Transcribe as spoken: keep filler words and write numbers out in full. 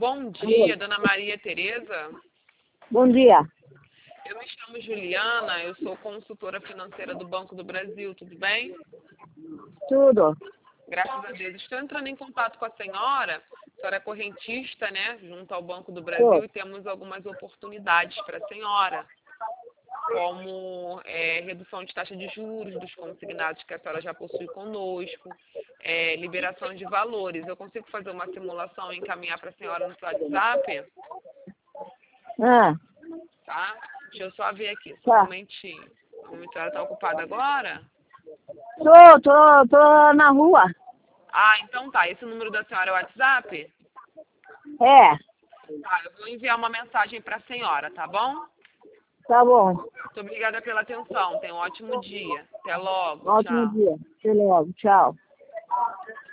Bom dia, dona Maria Tereza. Bom dia. Eu me chamo Juliana, eu sou consultora financeira do Banco do Brasil, tudo bem? Tudo. Graças a Deus. Estou entrando em contato com a senhora. A senhora é correntista, né, junto ao Banco do Brasil, Tô. e temos algumas oportunidades para a senhora, como é, redução de taxa de juros dos consignados que a senhora já possui conosco, é, liberação de valores. Eu consigo fazer uma simulação e encaminhar para a senhora no seu WhatsApp? Ah, Tá? Deixa eu só ver aqui, só um tá. momentinho. A senhora está ocupada agora? Tô, tô, tô na rua. Ah, então tá. Esse número da senhora é o WhatsApp? É, Tá, eu vou enviar uma mensagem para a senhora, tá bom? tá bom. Muito obrigada pela atenção. Tenha um ótimo dia. Até logo. Ótimo Tchau. dia. Até logo. Tchau.